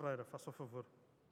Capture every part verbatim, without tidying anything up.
Ferreira, faça o favor.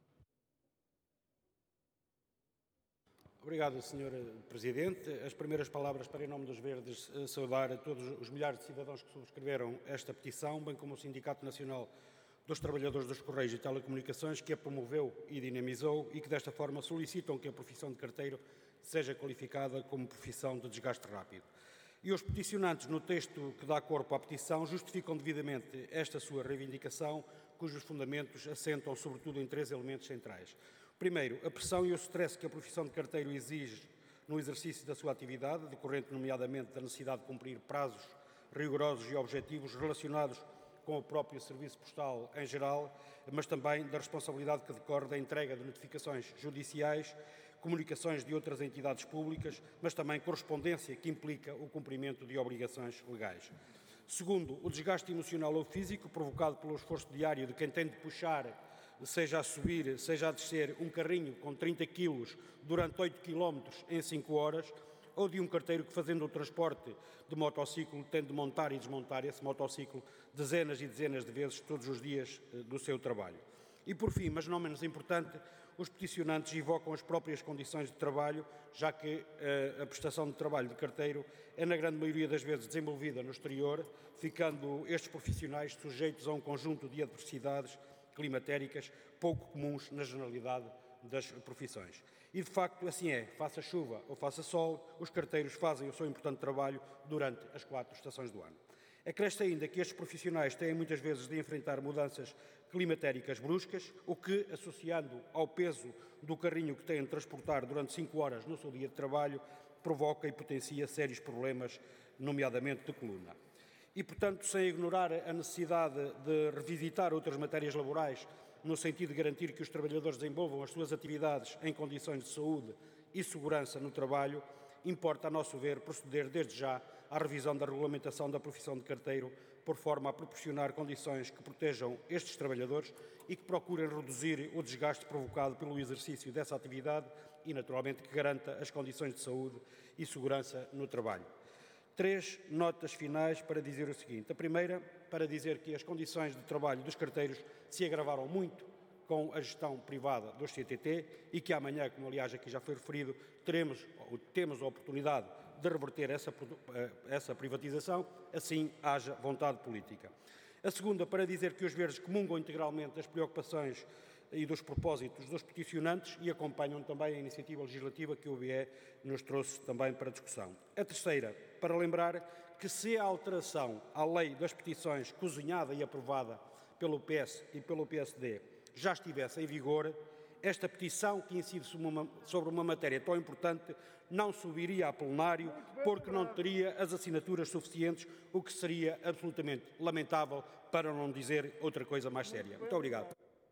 Obrigado, senhor Presidente. As primeiras palavras para, em nome dos Verdes, saudar a todos os milhares de cidadãos que subscreveram esta petição, bem como o Sindicato Nacional dos Trabalhadores dos Correios e Telecomunicações, que a promoveu e dinamizou e que, desta forma, solicitam que a profissão de carteiro seja qualificada como profissão de desgaste rápido. E os peticionantes, no texto que dá corpo à petição, justificam devidamente esta sua reivindicação, cujos fundamentos assentam sobretudo em três elementos centrais. Primeiro, a pressão e o stress que a profissão de carteiro exige no exercício da sua atividade, decorrente nomeadamente da necessidade de cumprir prazos rigorosos e objetivos relacionados com o próprio serviço postal em geral, mas também da responsabilidade que decorre da entrega de notificações judiciais, comunicações de outras entidades públicas, mas também correspondência que implica o cumprimento de obrigações legais. Segundo, o desgaste emocional ou físico provocado pelo esforço diário de quem tem de puxar, seja a subir, seja a descer, um carrinho com trinta quilos durante oito quilómetros em cinco horas, ou de um carteiro que, fazendo o transporte de motociclo, tem de montar e desmontar esse motociclo dezenas e dezenas de vezes todos os dias do seu trabalho. E, por fim, mas não menos importante, os peticionantes invocam as próprias condições de trabalho, já que uh, a prestação de trabalho de carteiro é, na grande maioria das vezes, desenvolvida no exterior, ficando estes profissionais sujeitos a um conjunto de adversidades climatéricas pouco comuns na generalidade das profissões. E, de facto, assim é. Faça chuva ou faça sol, os carteiros fazem o seu importante trabalho durante as quatro estações do ano. Acresce ainda que estes profissionais têm muitas vezes de enfrentar mudanças climatéricas bruscas, o que, associando ao peso do carrinho que têm de transportar durante cinco horas no seu dia de trabalho, provoca e potencia sérios problemas, nomeadamente de coluna. E, portanto, sem ignorar a necessidade de revisitar outras matérias laborais, no sentido de garantir que os trabalhadores desenvolvam as suas atividades em condições de saúde e segurança no trabalho, importa, a nosso ver, proceder desde já à revisão da regulamentação da profissão de carteiro, por forma a proporcionar condições que protejam estes trabalhadores e que procurem reduzir o desgaste provocado pelo exercício dessa atividade e, naturalmente, que garanta as condições de saúde e segurança no trabalho. Três notas finais para dizer o seguinte. A primeira, para dizer que as condições de trabalho dos carteiros se agravaram muito com a gestão privada dos C T T e que amanhã, como aliás aqui já foi referido, teremos, temos a oportunidade de reverter essa, essa privatização, assim haja vontade política. A segunda, para dizer que os Verdes comungam integralmente as preocupações e dos propósitos dos peticionantes e acompanham também a iniciativa legislativa que o B E nos trouxe também para discussão. A terceira, para lembrar que se a alteração à lei das petições cozinhada e aprovada pelo P S e pelo P S D já estivesse em vigor, esta petição, que incide sobre uma matéria tão importante, não subiria a plenário porque não teria as assinaturas suficientes, o que seria absolutamente lamentável, para não dizer outra coisa mais séria. Muito obrigado.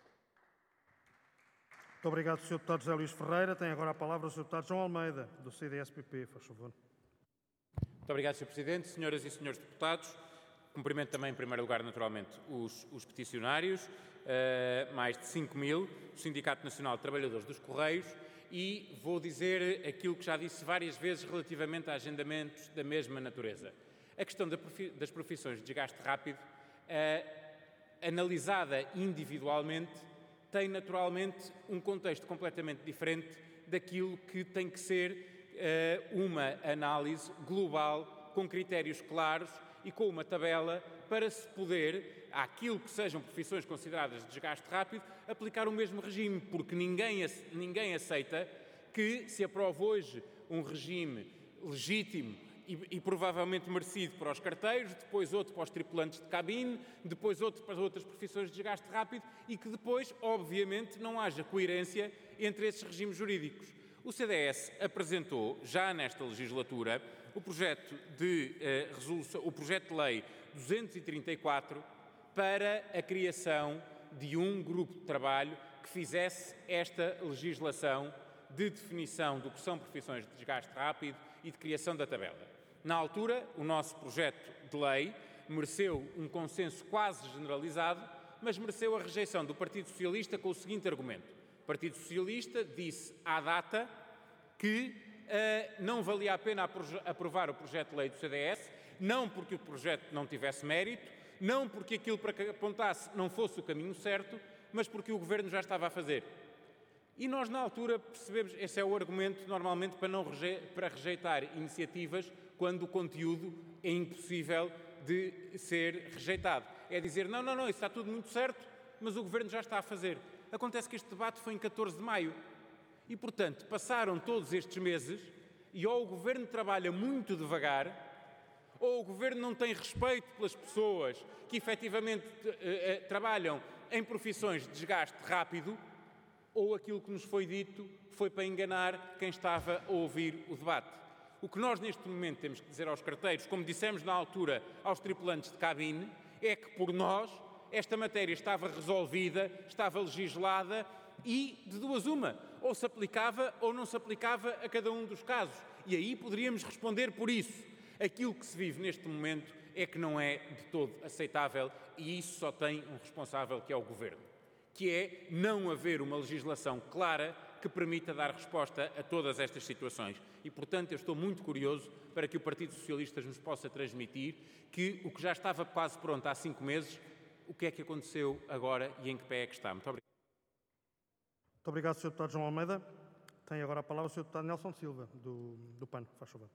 Muito obrigado, senhor Deputado José Luís Ferreira. Tem agora a palavra o senhor Deputado João Almeida, do C D S P P, faz favor. Muito obrigado, senhor Presidente. Senhoras e senhores deputados, cumprimento também, em primeiro lugar, naturalmente, os, os peticionários, uh, mais de cinco mil, o Sindicato Nacional de Trabalhadores dos Correios, e vou dizer aquilo que já disse várias vezes relativamente a agendamentos da mesma natureza. A questão da profi das profissões de desgaste rápido, uh, analisada individualmente, tem naturalmente um contexto completamente diferente daquilo que tem que ser uh, uma análise global, com critérios claros e com uma tabela para se poder, àquilo que sejam profissões consideradas de desgaste rápido, aplicar o mesmo regime, porque ninguém, ninguém aceita que se aprove hoje um regime legítimo e, e provavelmente merecido para os carteiros, depois outro para os tripulantes de cabine, depois outro para outras profissões de desgaste rápido e que depois, obviamente, não haja coerência entre esses regimes jurídicos. O C D S apresentou, já nesta legislatura, o projeto de, eh, resolução, o projeto de lei duzentos e trinta e quatro para a criação de um grupo de trabalho que fizesse esta legislação de definição do que são profissões de desgaste rápido e de criação da tabela. Na altura, o nosso projeto de lei mereceu um consenso quase generalizado, mas mereceu a rejeição do Partido Socialista com o seguinte argumento. O Partido Socialista disse à data que uh, não valia a pena aprovar o projeto de lei do C D S, não porque o projeto não tivesse mérito, não porque aquilo para que apontasse não fosse o caminho certo, mas porque o Governo já estava a fazer. E nós, na altura, percebemos, esse é o argumento, normalmente, para, não reje para rejeitar iniciativas quando o conteúdo é impossível de ser rejeitado. É dizer, não, não, não, isso está tudo muito certo, mas o Governo já está a fazer. Acontece que este debate foi em catorze de maio e, portanto, passaram todos estes meses e ou o Governo trabalha muito devagar ou o Governo não tem respeito pelas pessoas que efetivamente eh, eh, trabalham em profissões de desgaste rápido, ou aquilo que nos foi dito foi para enganar quem estava a ouvir o debate. O que nós neste momento temos que dizer aos carteiros, como dissemos na altura aos tripulantes de cabine, é que por nós esta matéria estava resolvida, estava legislada e de duas uma, ou se aplicava ou não se aplicava a cada um dos casos. E aí poderíamos responder por isso. Aquilo que se vive neste momento é que não é de todo aceitável e isso só tem um responsável, que é o Governo, que é não haver uma legislação clara que permita dar resposta a todas estas situações. E, portanto, eu estou muito curioso para que o Partido Socialista nos possa transmitir que o que já estava quase pronto há cinco meses, o que é que aconteceu agora e em que pé é que está. Muito obrigado. Muito obrigado, senhor Deputado João Almeida. Tem agora a palavra o senhor Deputado Nelson Silva, do, do P A N. Faz favor.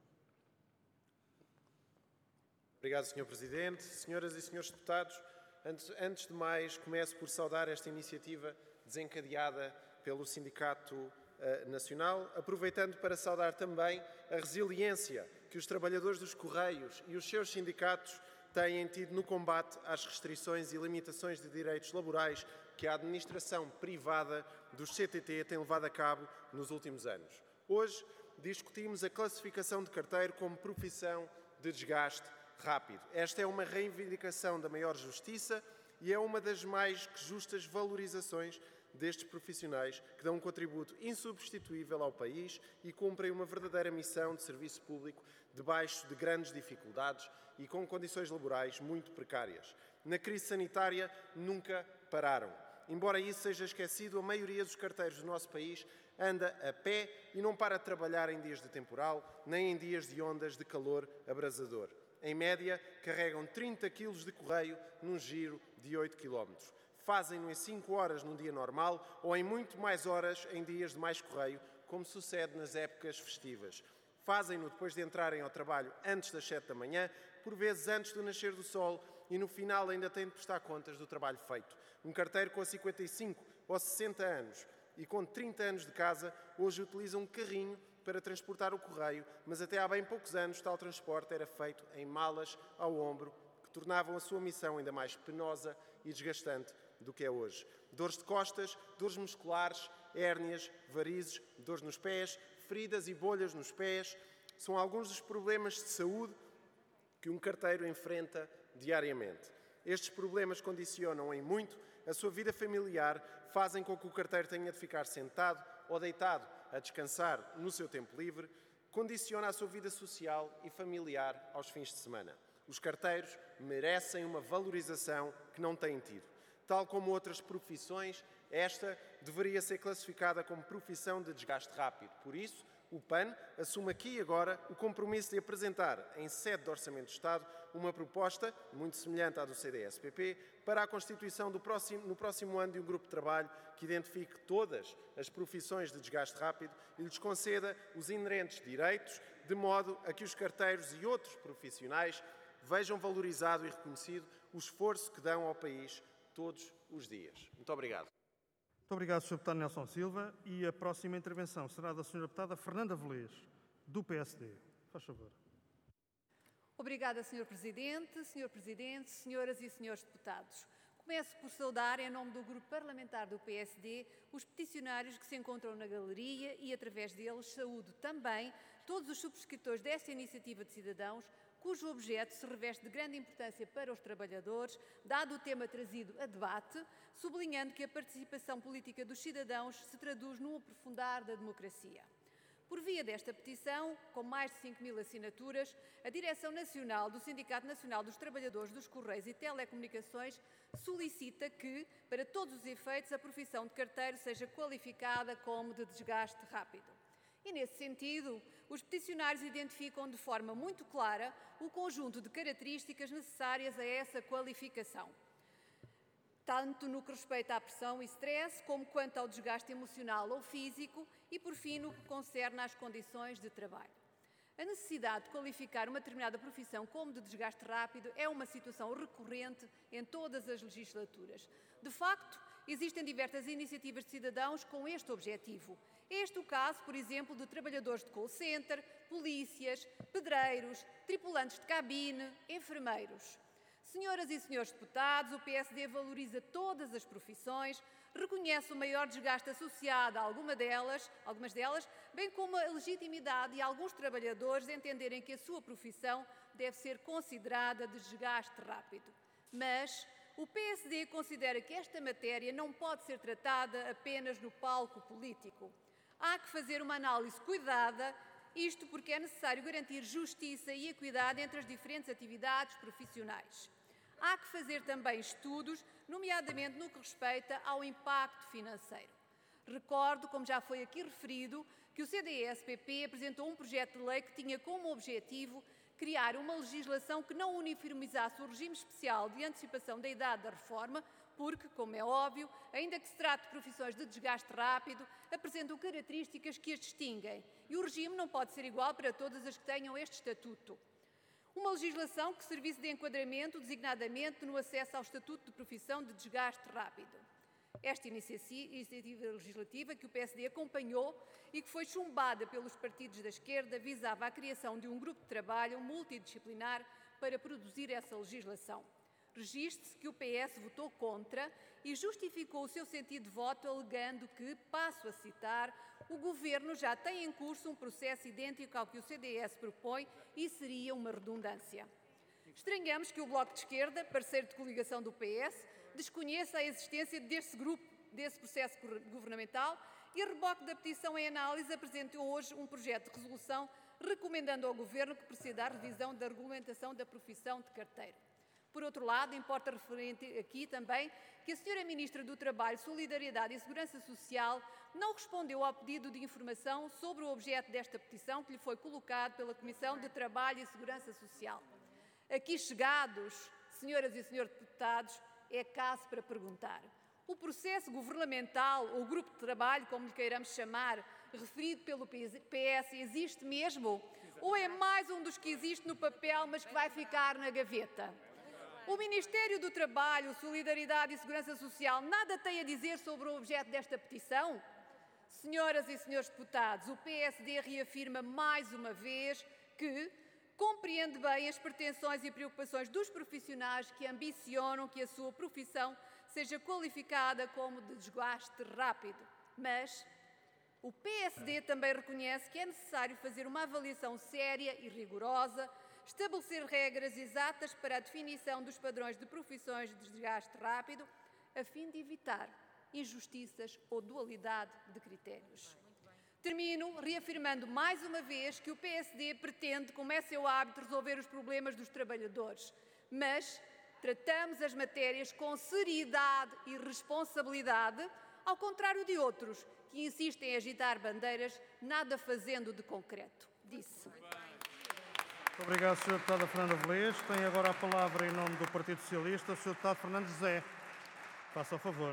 Obrigado, senhor Presidente. Senhoras e senhores deputados, antes, antes de mais, começo por saudar esta iniciativa desencadeada pelo Sindicato uh, Nacional, aproveitando para saudar também a resiliência que os trabalhadores dos Correios e os seus sindicatos têm tido no combate às restrições e limitações de direitos laborais que a administração privada dos C T T tem levado a cabo nos últimos anos. Hoje discutimos a classificação de carteiro como profissão de desgaste rápido. Esta é uma reivindicação da maior justiça e é uma das mais que justas valorizações destes profissionais que dão um contributo insubstituível ao país e cumprem uma verdadeira missão de serviço público debaixo de grandes dificuldades e com condições laborais muito precárias. Na crise sanitária nunca pararam. Embora isso seja esquecido, a maioria dos carteiros do nosso país anda a pé e não para de trabalhar em dias de temporal, nem em dias de ondas de calor abrasador. Em média, carregam trinta quilos de correio num giro de oito quilómetros. Fazem-no em cinco horas num dia normal ou em muito mais horas em dias de mais correio, como sucede nas épocas festivas. Fazem-no depois de entrarem ao trabalho antes das sete da manhã, por vezes antes do nascer do sol, e no final ainda têm de prestar contas do trabalho feito. Um carteiro com cinquenta e cinco ou sessenta anos e com trinta anos de casa, hoje utiliza um carrinho para transportar o correio, mas até há bem poucos anos tal transporte era feito em malas ao ombro, que tornavam a sua missão ainda mais penosa e desgastante do que é hoje. Dores de costas, dores musculares, hérnias, varizes, dores nos pés, feridas e bolhas nos pés, são alguns dos problemas de saúde que um carteiro enfrenta diariamente. Estes problemas condicionam em muito a sua vida familiar, fazem com que o carteiro tenha de ficar sentado ou deitado a descansar no seu tempo livre, condiciona a sua vida social e familiar aos fins de semana. Os carteiros merecem uma valorização que não têm tido. Tal como outras profissões, esta deveria ser classificada como profissão de desgaste rápido. Por isso, o P A N assume aqui e agora o compromisso de apresentar, em sede de Orçamento de Estado, uma proposta, muito semelhante à do C D S P P, para a constituição do próximo, no próximo ano de um grupo de trabalho que identifique todas as profissões de desgaste rápido e lhes conceda os inerentes direitos, de modo a que os carteiros e outros profissionais vejam valorizado e reconhecido o esforço que dão ao país todos os dias. Muito obrigado. Muito obrigado, senhor Deputado Nelson Silva. E a próxima intervenção será da senhora Deputada Fernanda Velez, do P S D. Faz favor. Obrigada, senhor Presidente, senhor Presidente, senhoras e senhores deputados. Começo por saudar, em nome do Grupo Parlamentar do P S D, os peticionários que se encontram na galeria e, através deles, saúdo também todos os subscritores desta iniciativa de cidadãos, cujo objeto se reveste de grande importância para os trabalhadores, dado o tema trazido a debate, sublinhando que a participação política dos cidadãos se traduz num aprofundar da democracia. Por via desta petição, com mais de cinco mil assinaturas, a Direção Nacional do Sindicato Nacional dos Trabalhadores dos Correios e Telecomunicações solicita que, para todos os efeitos, a profissão de carteiro seja qualificada como de desgaste rápido. E, nesse sentido, os peticionários identificam de forma muito clara o conjunto de características necessárias a essa qualificação. tanto no que respeita à pressão e stress, como quanto ao desgaste emocional ou físico e, por fim, no que concerne às condições de trabalho. A necessidade de qualificar uma determinada profissão como de desgaste rápido é uma situação recorrente em todas as legislaturas. De facto, existem diversas iniciativas de cidadãos com este objetivo. É este o caso, por exemplo, de trabalhadores de call center, polícias, pedreiros, tripulantes de cabine, enfermeiros. Senhoras e senhores deputados, o P S D valoriza todas as profissões, reconhece o maior desgaste associado a alguma delas, algumas delas, bem como a legitimidade de alguns trabalhadores entenderem que a sua profissão deve ser considerada de desgaste rápido. Mas o P S D considera que esta matéria não pode ser tratada apenas no palco político. Há que fazer uma análise cuidada, isto porque é necessário garantir justiça e equidade entre as diferentes atividades profissionais. Há que fazer também estudos, nomeadamente no que respeita ao impacto financeiro. Recordo, como já foi aqui referido, que o C D S P P apresentou um projeto de lei que tinha como objetivo criar uma legislação que não uniformizasse o regime especial de antecipação da idade da reforma, porque, como é óbvio, ainda que se trate de profissões de desgaste rápido, apresentam características que as distinguem e o regime não pode ser igual para todas as que tenham este estatuto. Uma legislação que servisse de enquadramento, designadamente no acesso ao estatuto de profissão de desgaste rápido. Esta iniciativa legislativa, que o P S D acompanhou e que foi chumbada pelos partidos da esquerda, visava a criação de um grupo de trabalho multidisciplinar para produzir essa legislação. Registre-se que o P S votou contra e justificou o seu sentido de voto alegando que, passo a citar, o Governo já tem em curso um processo idêntico ao que o C D S propõe e seria uma redundância. Estranhamos que o Bloco de Esquerda, parceiro de coligação do P S, desconheça a existência desse grupo, desse processo governamental e, a reboque da petição em análise, apresentou hoje um projeto de resolução recomendando ao Governo que proceda à revisão da regulamentação da profissão de carteiro. Por outro lado, importa referir aqui também que a senhora Ministra do Trabalho, Solidariedade e Segurança Social não respondeu ao pedido de informação sobre o objeto desta petição que lhe foi colocado pela Comissão de Trabalho e Segurança Social. Aqui chegados, senhoras e senhores deputados, é caso para perguntar. O processo governamental, ou grupo de trabalho, como lhe queiramos chamar, referido pelo P S, existe mesmo? Ou é mais um dos que existe no papel, mas que vai ficar na gaveta? O Ministério do Trabalho, Solidariedade e Segurança Social nada tem a dizer sobre o objeto desta petição? Senhoras e senhores deputados, o P S D reafirma mais uma vez que compreende bem as pretensões e preocupações dos profissionais que ambicionam que a sua profissão seja qualificada como de desgaste rápido. Mas o P S D também reconhece que é necessário fazer uma avaliação séria e rigorosa, estabelecer regras exatas para a definição dos padrões de profissões de desgaste rápido, a fim de evitar injustiças ou dualidade de critérios. Termino reafirmando mais uma vez que o P S D pretende, como é seu hábito, resolver os problemas dos trabalhadores, mas tratamos as matérias com seriedade e responsabilidade, ao contrário de outros que insistem em agitar bandeiras, nada fazendo de concreto. Disse. Muito obrigado, senhora Deputada Fernanda Velez. Tem agora a palavra, em nome do Partido Socialista, o senhor Deputado Fernando José. Faça o favor.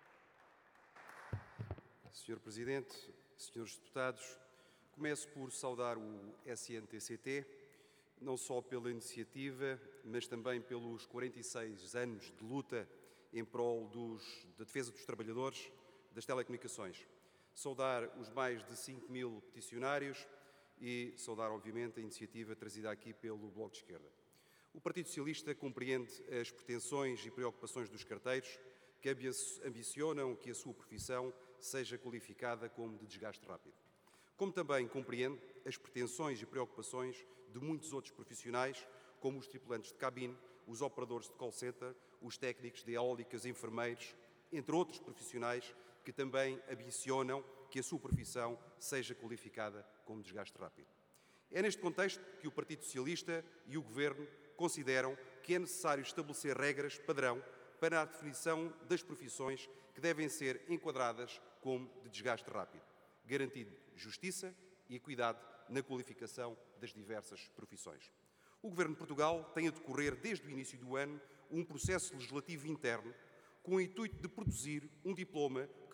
senhor Presidente, senhores Deputados, começo por saudar o S N T C T, não só pela iniciativa, mas também pelos quarenta e seis anos de luta em prol dos, da defesa dos trabalhadores das telecomunicações. Saudar os mais de cinco mil peticionários e saudar, obviamente, a iniciativa trazida aqui pelo Bloco de Esquerda. O Partido Socialista compreende as pretensões e preocupações dos carteiros que ambicionam que a sua profissão seja qualificada como de desgaste rápido. Como também compreende as pretensões e preocupações de muitos outros profissionais, como os tripulantes de cabine, os operadores de call center, os técnicos de eólicas, enfermeiros, entre outros profissionais que também ambicionam que a sua profissão seja qualificada como desgaste rápido. É neste contexto que o Partido Socialista e o Governo consideram que é necessário estabelecer regras padrão para a definição das profissões que devem ser enquadradas como de desgaste rápido, garantindo justiça e equidade na qualificação das diversas profissões. O Governo de Portugal tem a decorrer desde o início do ano um processo legislativo interno com o intuito de produzir um diploma